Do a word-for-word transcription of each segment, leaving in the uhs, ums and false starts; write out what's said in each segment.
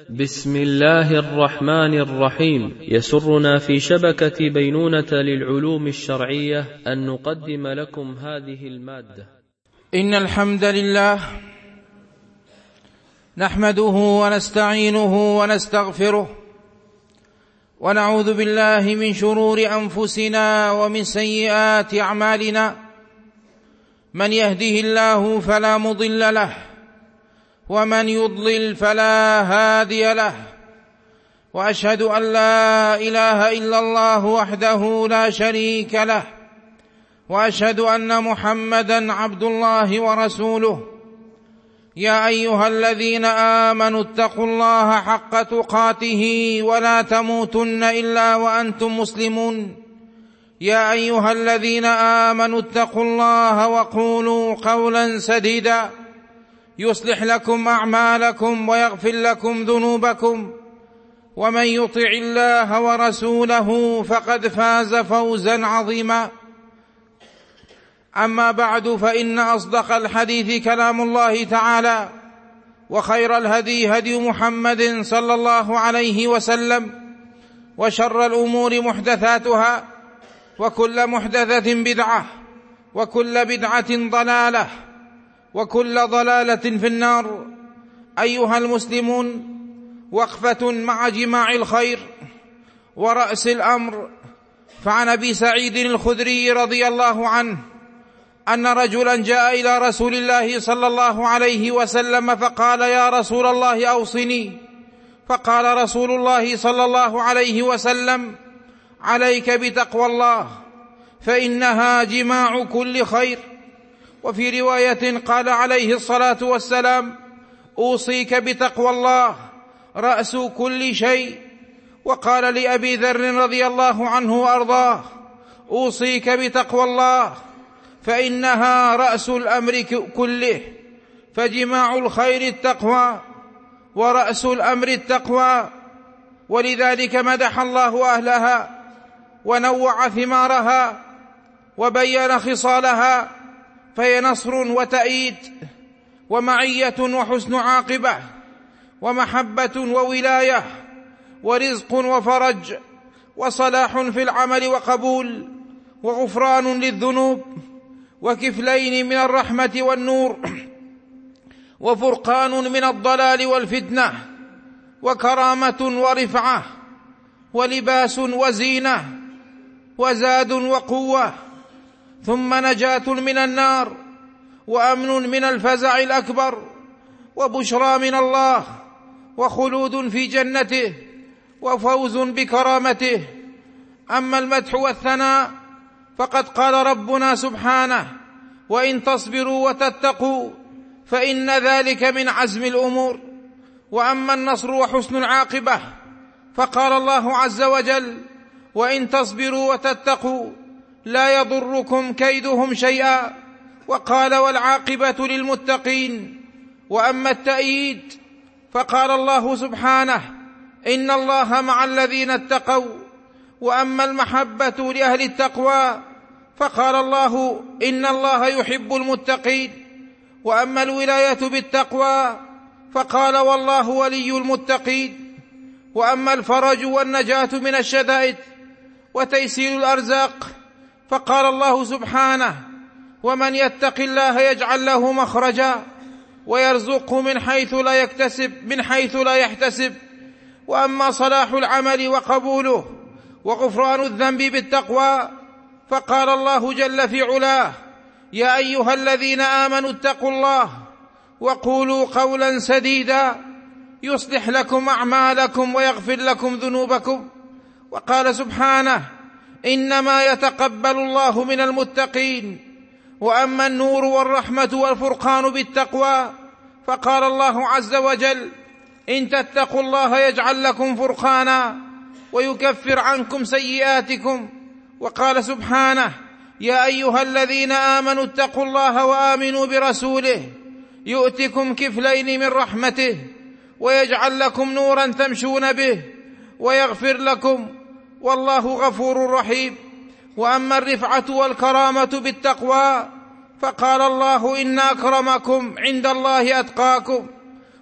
بسم الله الرحمن الرحيم. يسرنا في شبكة بينونة للعلوم الشرعية أن نقدم لكم هذه المادة. إن الحمد لله نحمده ونستعينه ونستغفره ونعوذ بالله من شرور أنفسنا ومن سيئات أعمالنا. من يهده الله فلا مضل له ومن يضلل فلا هادي له، وأشهد أن لا إله إلا الله وحده لا شريك له، وأشهد أن محمدًا عبد الله ورسوله. يا أيها الذين آمنوا اتقوا الله حق تقاته ولا تموتن إلا وأنتم مسلمون. يا أيها الذين آمنوا اتقوا الله وقولوا قولا سديدا يصلح لكم أعمالكم ويغفر لكم ذنوبكم، ومن يطع الله ورسوله فقد فاز فوزا عظيما. أما بعد، فإن أصدق الحديث كلام الله تعالى، وخير الهدي هدي محمد صلى الله عليه وسلم، وشر الأمور محدثاتها، وكل محدثة بدعة، وكل بدعة ضلالة، وكل ضلالة في النار. أيها المسلمون، وقفة مع جماع الخير ورأس الأمر. فعن أبي سعيد الخدري رضي الله عنه أن رجلا جاء إلى رسول الله صلى الله عليه وسلم فقال: يا رسول الله أوصني. فقال رسول الله صلى الله عليه وسلم: عليك بتقوى الله، فإنها جماع كل خير. وفي رواية قال عليه الصلاة والسلام: أوصيك بتقوى الله رأس كل شيء. وقال لأبي ذر رضي الله عنه وأرضاه: أوصيك بتقوى الله، فإنها رأس الأمر كله. فجماع الخير التقوى، ورأس الأمر التقوى، ولذلك مدح الله أهلها ونوع ثمارها وبين خصالها، فهي نصر وتأييد ومعية وحسن عاقبة ومحبة وولاية ورزق وفرج وصلاح في العمل وقبول وغفران للذنوب وكفلين من الرحمة والنور وفرقان من الضلال والفتنة وكرامة ورفعة ولباس وزينة وزاد وقوة، ثم نجاة من النار وأمن من الفزع الأكبر وبشرى من الله وخلود في جنته وفوز بكرامته. أما المدح والثناء فقد قال ربنا سبحانه: وإن تصبروا وتتقوا فإن ذلك من عزم الأمور. وأما النصر وحسن العاقبة فقال الله عز وجل: وإن تصبروا وتتقوا لا يضركم كيدهم شيئا. وقال: والعاقبة للمتقين. وأما التأييد فقال الله سبحانه: إن الله مع الذين اتقوا. وأما المحبة لأهل التقوى فقال الله: إن الله يحب المتقين. وأما الولاية بالتقوى فقال: والله ولي المتقين. وأما الفرج والنجاة من الشدائد وتيسير الأرزاق فقال الله سبحانه: ومن يتق الله يجعل له مخرجا ويرزقه من حيث لا يكتسب من حيث لا يحتسب. وأما صلاح العمل وقبوله وغفران الذنب بالتقوى فقال الله جل في علاه: يا أيها الذين آمنوا اتقوا الله وقولوا قولا سديدا يصلح لكم أعمالكم ويغفر لكم ذنوبكم. وقال سبحانه: إنما يتقبل الله من المتقين. وأما النور والرحمة والفرقان بالتقوى فقال الله عز وجل: إن تتقوا الله يجعل لكم فرقانا ويكفر عنكم سيئاتكم. وقال سبحانه: يا أيها الذين آمنوا اتقوا الله وآمنوا برسوله يؤتكم كفلين من رحمته ويجعل لكم نورا تمشون به ويغفر لكم، والله غفور رحيم. وأما الرفعة والكرامة بالتقوى فقال الله: إن أكرمكم عند الله أتقاكم.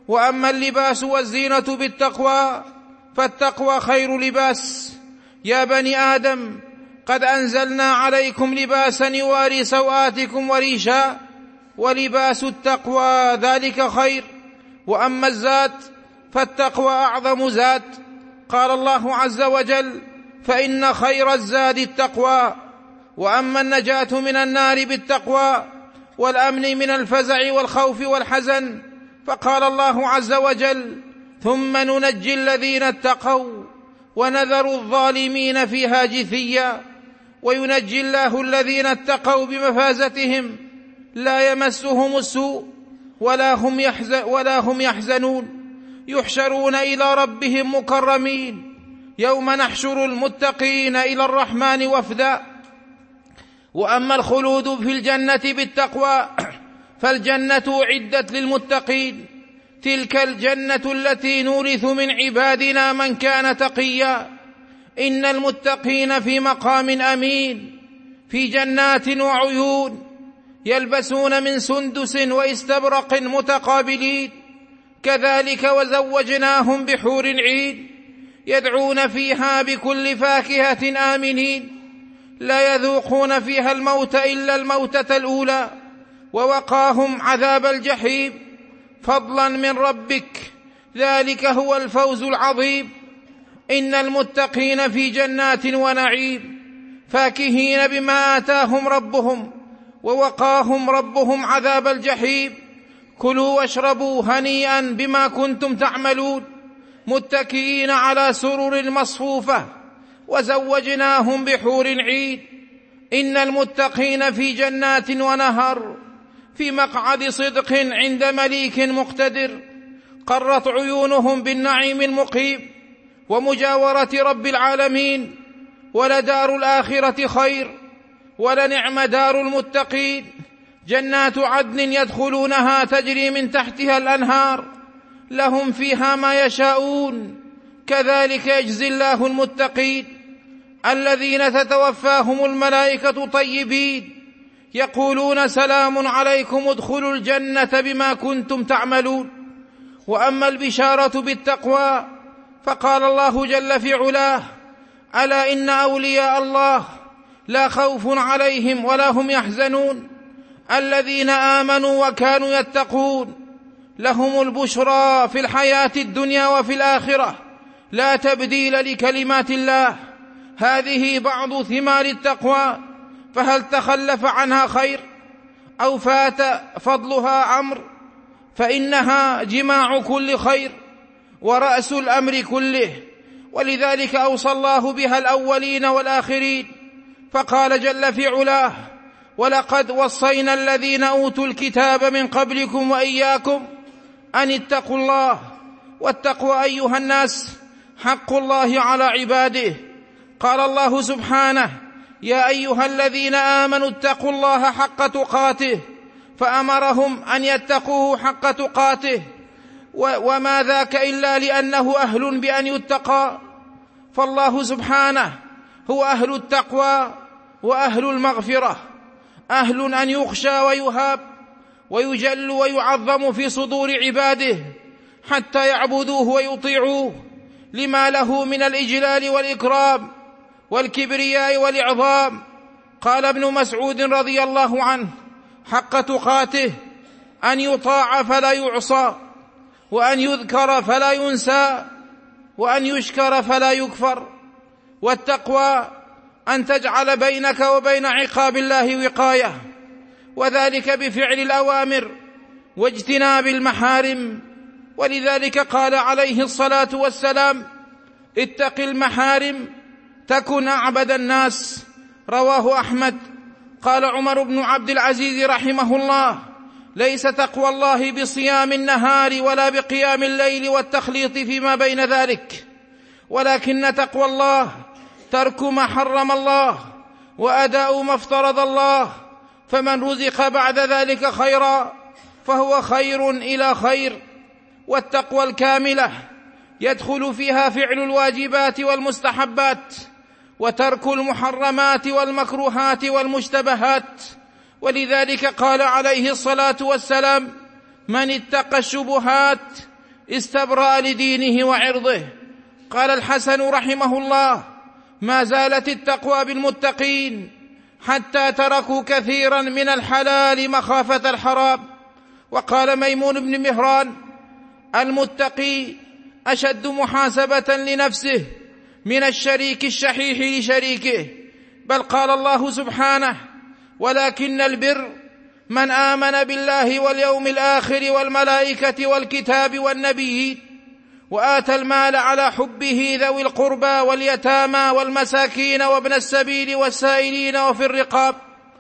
وأما اللباس والزينة بالتقوى فالتقوى خير لباس. يا بني آدم قد أنزلنا عليكم لباسا يواري سوآتكم وريشا ولباس التقوى ذلك خير. وأما الزاد فالتقوى أعظم زاد. قال الله عز وجل فإن خير الزاد التقوى. وأما النجاة من النار بالتقوى والأمن من الفزع والخوف والحزن فقال الله عز وجل ثم ننجي الذين اتقوا ونذر الظالمين فيها جثيا. وينجي الله الذين اتقوا بمفازتهم لا يمسهم السوء ولا هم, يحزن ولا هم يحزنون. يحشرون إلى ربهم مكرمين يوم نحشر المتقين إلى الرحمن وفدا. وأما الخلود في الجنة بالتقوى فالجنة أعدت للمتقين. تلك الجنة التي نورث من عبادنا من كان تقيا. إن المتقين في مقام أمين في جنات وعيون يلبسون من سندس واستبرق متقابلين. كذلك وزوجناهم بحور عين يدعون فيها بكل فاكهة آمنين لا يذوقون فيها الموت إلا الموتة الأولى ووقاهم عذاب الجحيم فضلا من ربك ذلك هو الفوز العظيم. إن المتقين في جنات ونعيم فاكهين بما آتاهم ربهم ووقاهم ربهم عذاب الجحيم. كلوا واشربوا هنيئا بما كنتم تعملون متكئين على سرر مصفوفة وزوجناهم بحور عين. إن المتقين في جنات ونهر في مقعد صدق عند مليك مقتدر. قرت عيونهم بالنعيم المقيم ومجاورة رب العالمين. ولدار الآخرة خير ولنعم دار المتقين. جنات عدن يدخلونها تجري من تحتها الأنهار لهم فيها ما يشاءون كذلك يجزي الله المتقين. الذين تتوفاهم الملائكة طيبين يقولون سلام عليكم ادخلوا الجنة بما كنتم تعملون. وأما البشارة بالتقوى فقال الله جل في علاه ألا إن أولياء الله لا خوف عليهم ولا هم يحزنون الذين آمنوا وكانوا يتقون لهم البشرى في الحياة الدنيا وفي الآخرة لا تبديل لكلمات الله. هذه بعض ثمار التقوى فهل تخلف عنها خير أو فات فضلها أمر فإنها جماع كل خير ورأس الأمر كله. ولذلك أوصى الله بها الأولين والآخرين فقال جل في علاه ولقد وصينا الذين أوتوا الكتاب من قبلكم وإياكم أن اتقوا الله. واتقوا أيها الناس حق الله على عباده. قال الله سبحانه يا أيها الذين آمنوا اتقوا الله حق تقاته فأمرهم أن يتقوه حق تقاته. وما ذاك إلا لأنه أهل بأن يتقى. فالله سبحانه هو أهل التقوى وأهل المغفرة أهل أن يخشى ويهاب ويجل ويعظم في صدور عباده حتى يعبدوه ويطيعوه لما له من الإجلال والإكرام والكبرياء والإعظام. قال ابن مسعود رضي الله عنه حق تقاته أن يطاع فلا يعصى وأن يذكر فلا ينسى وأن يشكر فلا يكفر. والتقوى أن تجعل بينك وبين عقاب الله وقاية وذلك بفعل الأوامر واجتناب المحارم. ولذلك قال عليه الصلاة والسلام اتق المحارم تكن أعبد الناس. رواه أحمد. قال عمر بن عبد العزيز رحمه الله ليس تقوى الله بصيام النهار ولا بقيام الليل والتخليط فيما بين ذلك ولكن تقوى الله ترك ما حرم الله وأداء ما افترض الله. فمن رزق بعد ذلك خيرا فهو خير إلى خير. والتقوى الكاملة يدخل فيها فعل الواجبات والمستحبات وترك المحرمات والمكروهات والمشتبهات. ولذلك قال عليه الصلاة والسلام من اتقى الشبهات استبرأ لدينه وعرضه. قال الحسن رحمه الله: ما زالت التقوى بالمتقين حتى تركوا كثيرا من الحلال مخافة الحرام. وقال ميمون بن مهران: المتقي أشد محاسبة لنفسه من الشريك الشحيح لشريكه. بل قال الله سبحانه: ولكن البر من آمن بالله واليوم الآخر والملائكة والكتاب والنبيين وآتى المال على حبه ذوي القربى واليتامى والمساكين وابن السبيل والسائلين وفي الرقاب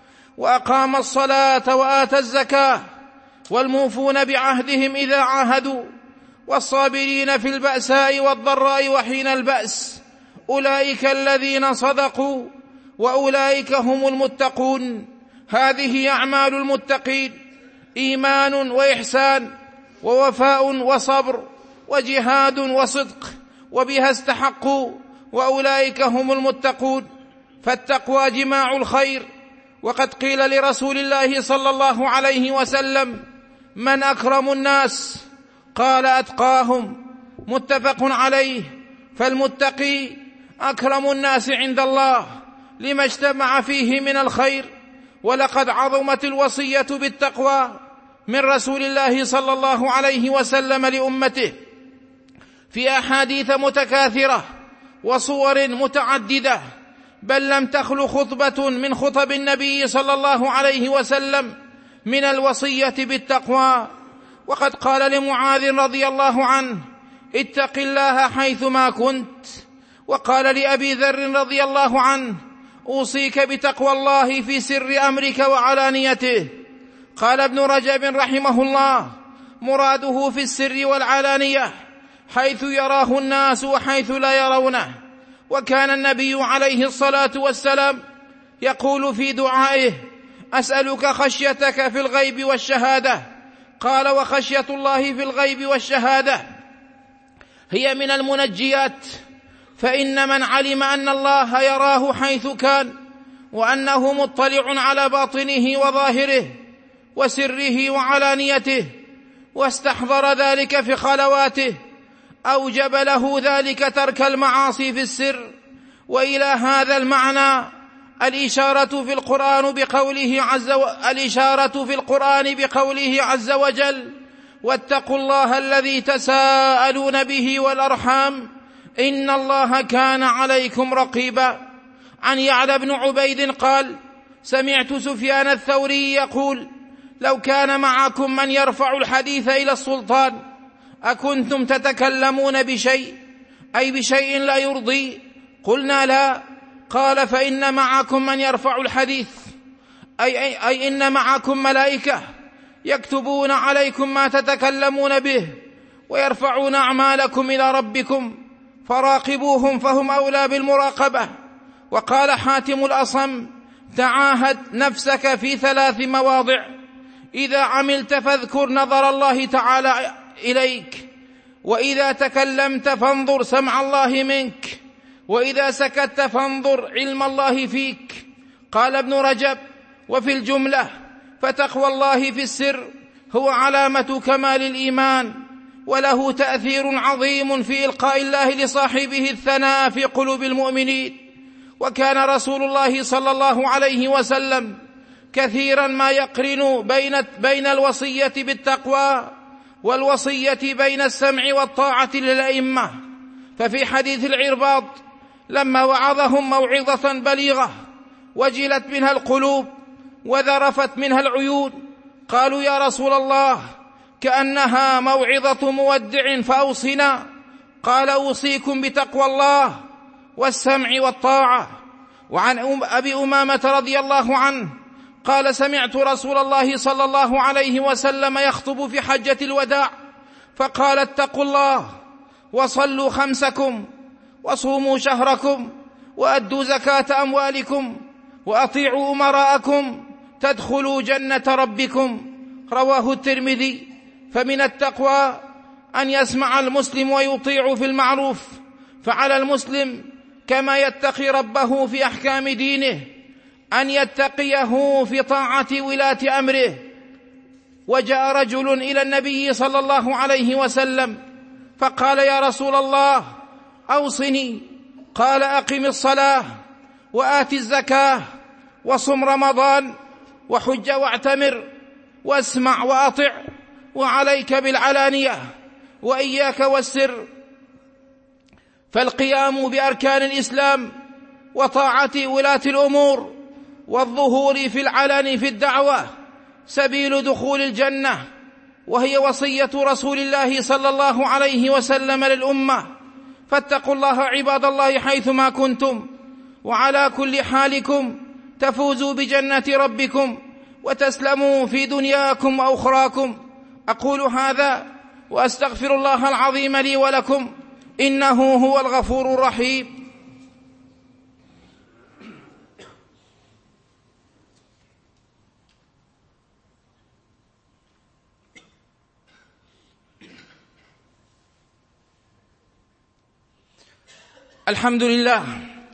وأقام الصلاة وآتى الزكاة والموفون بعهدهم إذا عاهدوا والصابرين في البأساء والضراء وحين البأس أولئك الذين صدقوا وأولئك هم المتقون. هذه أعمال المتقين: إيمان وإحسان ووفاء وصبر وجهاد وصدق، وبها استحقوا وأولئك هم المتقون. فالتقوى جماع الخير. وقد قيل لرسول الله صلى الله عليه وسلم: من أكرم الناس؟ قال: أتقاهم. متفق عليه. فالمتقي أكرم الناس عند الله لما اجتمع فيه من الخير. ولقد عظمت الوصية بالتقوى من رسول الله صلى الله عليه وسلم لأمته في أحاديث متكاثرة وصور متعددة، بل لم تخل خطبة من خطب النبي صلى الله عليه وسلم من الوصية بالتقوى. وقد قال لمعاذ رضي الله عنه: اتق الله حيثما كنت. وقال لأبي ذر رضي الله عنه: أوصيك بتقوى الله في سر أمرك وعلانيته. قال ابن رجب رحمه الله: مراده في السر والعلانية حيث يراه الناس وحيث لا يرونه. وكان النبي عليه الصلاة والسلام يقول في دعائه: أسألك خشيتك في الغيب والشهادة. قال: وخشية الله في الغيب والشهادة هي من المنجيات، فإن من علم أن الله يراه حيث كان وأنه مطلع على باطنه وظاهره وسره وعلانيته واستحضر ذلك في خلواته أوجب له ذلك ترك المعاصي في السر. وإلى هذا المعنى الإشارة في القرآن بقوله عز و... الإشارة في القرآن بقوله عز وجل: واتقوا الله الذي تساءلون به والأرحام إن الله كان عليكم رقيبا. عن يعلى بن عبيد قال: سمعت سفيان الثوري يقول: لو كان معكم من يرفع الحديث إلى السلطان أكنتم تتكلمون بشيء أي بشيء لا يرضي؟ قلنا: لا. قال: فإن معكم من يرفع الحديث أي, أي, أي إن معكم ملائكة يكتبون عليكم ما تتكلمون به ويرفعون أعمالكم إلى ربكم فراقبوهم فهم أولى بالمراقبة. وقال حاتم الأصم: تعاهد نفسك في ثلاث مواضع: إذا عملت فاذكر نظر الله تعالى إليك، وإذا تكلمت فانظر سمع الله منك، وإذا سكت فانظر علم الله فيك. قال ابن رجب: وفي الجملة فتقوى الله في السر هو علامة كمال الإيمان، وله تأثير عظيم في إلقاء الله لصاحبه الثناء في قلوب المؤمنين. وكان رسول الله صلى الله عليه وسلم كثيرا ما يقرن بين, بين الوصية بالتقوى والوصية بين السمع والطاعة للأئمة. ففي حديث العرباض لما وعظهم موعظة بليغة وجلت منها القلوب وذرفت منها العيون قالوا: يا رسول الله كأنها موعظة مودع فأوصنا. قال: أوصيكم بتقوى الله والسمع والطاعة. وعن أبي أمامة رضي الله عنه قال: سمعت رسول الله صلى الله عليه وسلم يخطب في حجة الوداع فقال: اتقوا الله وصلوا خمسكم وصوموا شهركم وأدوا زكاة أموالكم وأطيعوا أمراءكم تدخلوا جنة ربكم. رواه الترمذي. فمن التقوى أن يسمع المسلم ويطيع في المعروف، فعلى المسلم كما يتقي ربه في أحكام دينه أن يتقيه في طاعة ولاة أمره. وجاء رجل إلى النبي صلى الله عليه وسلم فقال: يا رسول الله أوصني. قال: أقم الصلاة وآت الزكاة وصم رمضان وحج واعتمر واسمع وأطع وعليك بالعلانية وإياك والسر. فالقيام بأركان الإسلام وطاعة ولاة الأمور والظهور في العلن في الدعوة سبيل دخول الجنة، وهي وصية رسول الله صلى الله عليه وسلم للأمة. فاتقوا الله عباد الله حيثما كنتم، وعلى كل حالكم تفوزوا بجنة ربكم وتسلموا في دنياكم وأخراكم. أقول هذا وأستغفر الله العظيم لي ولكم، إنه هو الغفور الرحيم. الحمد لله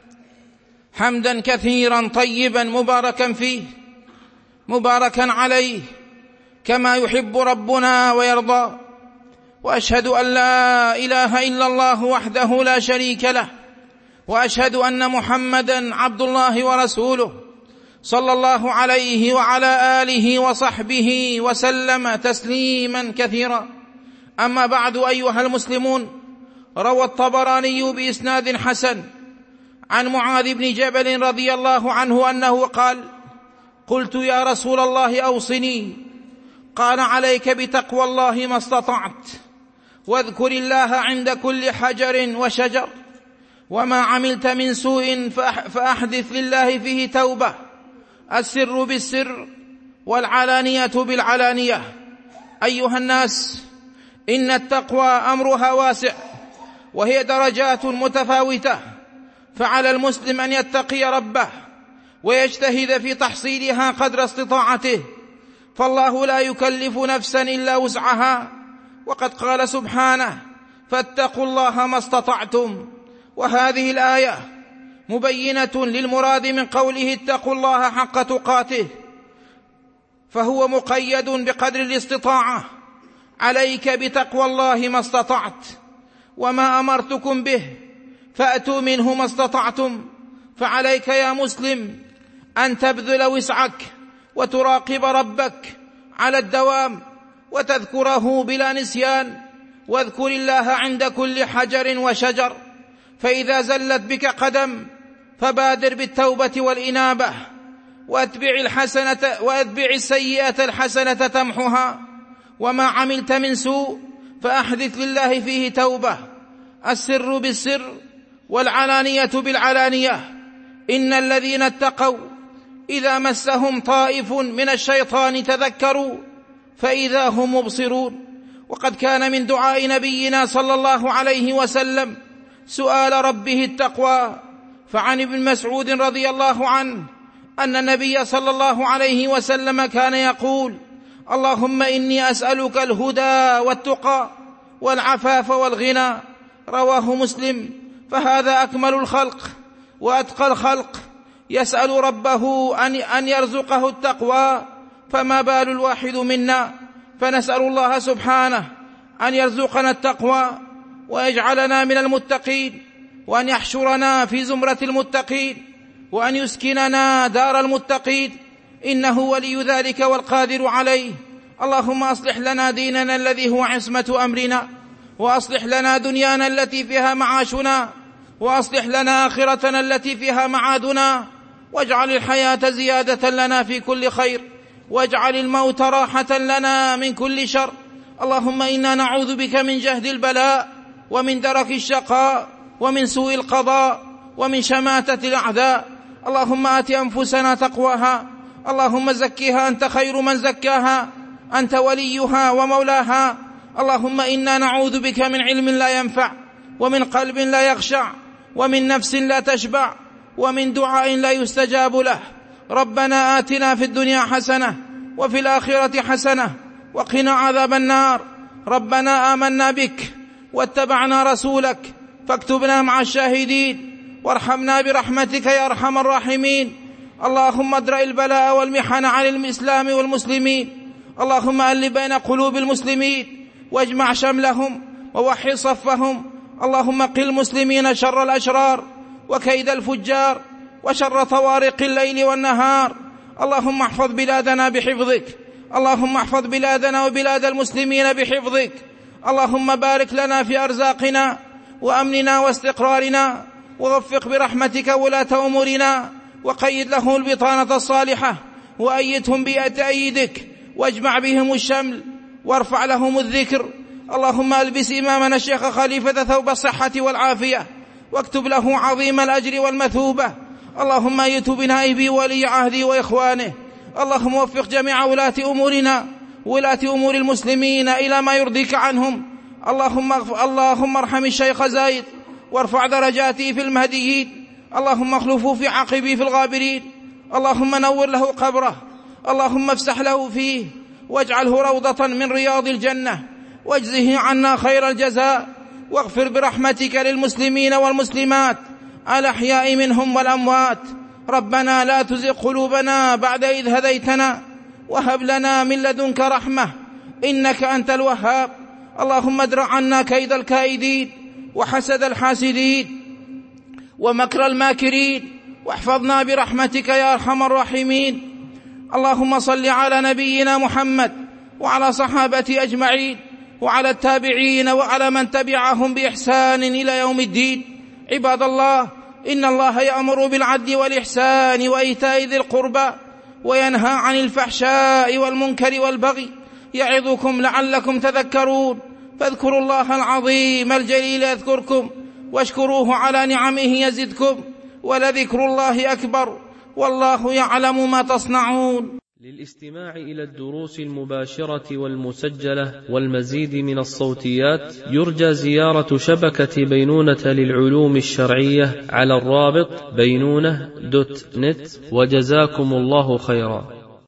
حمدا كثيرا طيبا مباركا فيه مباركا عليه كما يحب ربنا ويرضى، وأشهد أن لا إله إلا الله وحده لا شريك له، وأشهد أن محمدا عبد الله ورسوله صلى الله عليه وعلى آله وصحبه وسلم تسليما كثيرا. أما بعد أيها المسلمون، روى الطبراني بإسناد حسن عن معاذ بن جبل رضي الله عنه أنه قال: قلت يا رسول الله أوصني. قال: عليك بتقوى الله ما استطعت، واذكر الله عند كل حجر وشجر، وما عملت من سوء فأحدث لله فيه توبة، السر بالسر والعلانية بالعلانية. أيها الناس، إن التقوى أمرها واسع، وهي درجات متفاوتة، فعلى المسلم أن يتقي ربه ويجتهد في تحصيلها قدر استطاعته، فالله لا يكلف نفسا إلا وسعها، وقد قال سبحانه: فاتقوا الله ما استطعتم. وهذه الآية مبينة للمراد من قوله اتقوا الله حق تقاته، فهو مقيد بقدر الاستطاعة. عليك بتقوى الله ما استطعت، وما أمرتكم به فأتوا منه ما استطعتم. فعليك يا مسلم أن تبذل وسعك وتراقب ربك على الدوام وتذكره بلا نسيان، واذكر الله عند كل حجر وشجر. فإذا زلت بك قدم فبادر بالتوبة والإنابة، وأتبع الحسنة وأتبع السيئة الحسنة تمحها، وما عملت من سوء فأحدث لله فيه توبة، السر بالسر والعلانية بالعلانية. إن الذين اتقوا إذا مسهم طائف من الشيطان تذكروا فإذا هم مبصرون. وقد كان من دعاء نبينا صلى الله عليه وسلم سؤال ربه التقوى، فعن ابن مسعود رضي الله عنه أن النبي صلى الله عليه وسلم كان يقول: اللهم إني أسألك الهدى والتقى والعفاف والغنى. رواه مسلم. فهذا أكمل الخلق وأتقى الخلق يسأل ربه أن يرزقه التقوى، فما بال الواحد منا؟ فنسأل الله سبحانه أن يرزقنا التقوى ويجعلنا من المتقين، وأن يحشرنا في زمرة المتقين، وأن يسكننا دار المتقين، إنه ولي ذلك والقادر عليه. اللهم أصلح لنا ديننا الذي هو عصمة أمرنا، وأصلح لنا دنيانا التي فيها معاشنا، وأصلح لنا آخرتنا التي فيها معادنا، واجعل الحياة زيادة لنا في كل خير، واجعل الموت راحة لنا من كل شر. اللهم إنا نعوذ بك من جهد البلاء، ومن درك الشقاء، ومن سوء القضاء، ومن شماتة الأعداء. اللهم آت أنفسنا تقواها، اللهم زكها أنت خير من زكاها، أنت وليها ومولاها. اللهم إنا نعوذ بك من علم لا ينفع، ومن قلب لا يخشع، ومن نفس لا تشبع، ومن دعاء لا يستجاب له. ربنا آتنا في الدنيا حسنة وفي الآخرة حسنة وقنا عذاب النار. ربنا آمنا بك واتبعنا رسولك فاكتبنا مع الشاهدين، وارحمنا برحمتك يا أرحم الراحمين. اللهم ادرأ البلاء والمحن عن الإسلام والمسلمين. اللهم ألف بين قلوب المسلمين واجمع شملهم ووحد صفهم. اللهم قل المسلمين شر الأشرار وكيد الفجار وشر طوارق الليل والنهار. اللهم احفظ بلادنا بحفظك، اللهم احفظ بلادنا وبلاد المسلمين بحفظك. اللهم بارك لنا في أرزاقنا وأمننا واستقرارنا، ووفق برحمتك ولاة أمورنا، وقيد لهم البطانة الصالحة، وأيدهم بتأييدك، واجمع بهم الشمل، وارفع لهم الذكر. اللهم ألبس إمامنا الشيخ خليفة ثوب الصحة والعافية، واكتب له عظيم الأجر والمثوبة. اللهم أيده بنائبي ولي عهدي وإخوانه. اللهم وفق جميع ولاة أمورنا، ولاة أمور المسلمين، إلى ما يرضيك عنهم. اللهم, اللهم ارحم الشيخ زايد وارفع درجاته في المهديين. اللهم اخلفه في عقبه في الغابرين. اللهم نور له قبره، اللهم افسح له فيه، واجعله روضة من رياض الجنة، واجزه عنا خير الجزاء، واغفر برحمتك للمسلمين والمسلمات الأحياء منهم والأموات. ربنا لا تزغ قلوبنا بعد إذ هديتنا، وهب لنا من لدنك رحمة إنك أنت الوهاب. اللهم ادرع عنا كيد الكائدين وحسد الحاسدين ومكر الماكرين، واحفظنا برحمتك يا أرحم الراحمين. اللهم صل على نبينا محمد وعلى صحابته أجمعين، وعلى التابعين، وعلى من تبعهم بإحسان إلى يوم الدين. عباد الله، إن الله يأمر بالعدل والإحسان وإيتاء ذي القربى، وينهى عن الفحشاء والمنكر والبغي، يعظكم لعلكم تذكرون. فاذكروا الله العظيم الجليل يذكركم، واشكروه على نعمه يزدكم، ولذكر الله أكبر، والله يعلم ما تصنعون. للاستماع إلى الدروس المباشرة والمسجلة والمزيد من الصوتيات، يرجى زيارة شبكة بينونة للعلوم الشرعية على الرابط بينونة دوت نت. وجزاكم الله خيرا.